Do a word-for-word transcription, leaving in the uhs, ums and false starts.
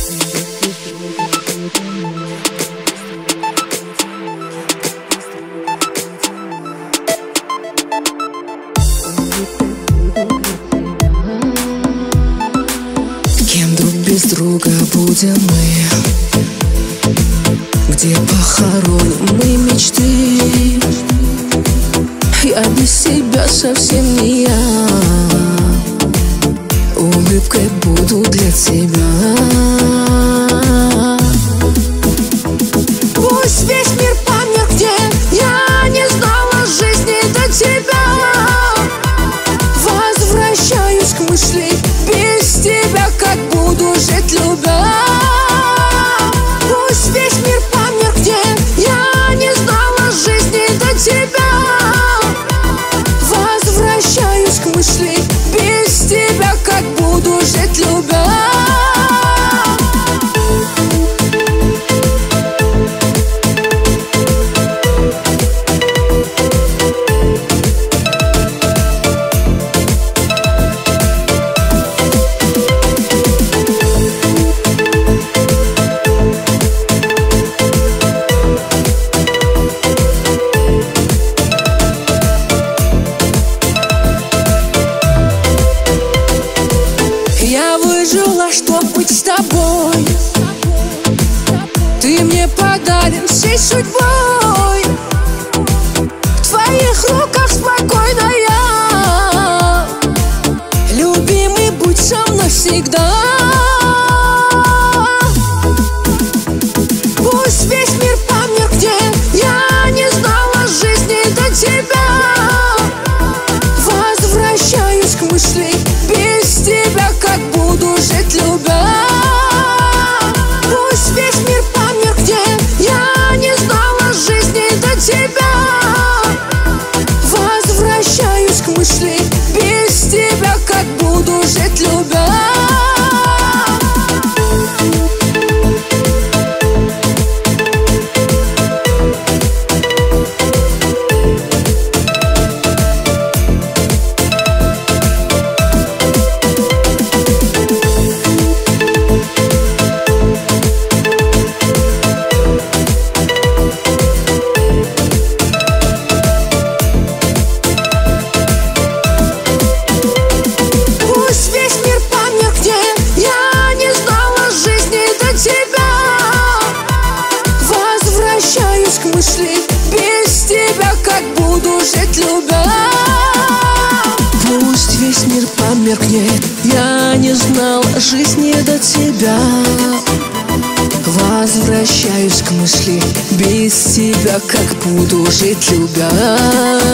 Кем друг без друга будем мы? Где похороним мы мечты? Я без тебя совсем не я. Улыбкой буду для тебя. Пусть весь мир помнит, где я не знала жизни до тебя. Возвращаюсь к мысли, без тебя как буду жить, любя. Пусть весь мир помнит, где я не знала жизни до тебя. Возвращаюсь к мысли, без тебя как буду жить, любя. Я выжила, чтоб быть с тобой. Ты мне подарен всей судьбой. В твоих руках спокойно я. Любимый, будь со мной всегда. Пусть весь мир помнит, где я не знала жизни до тебя. Возвращаюсь к мысли, без тебя как буду жить, любя. Пусть весь мир помнит, где я не знала жизни до тебя. Возвращаюсь к мысли, без тебя как буду жить, любя. Возвращаюсь к мысли, без тебя как буду жить, любя. Пусть весь мир померкнет, я не знал жизни до тебя. Возвращаюсь к мысли, без тебя как буду жить, любя.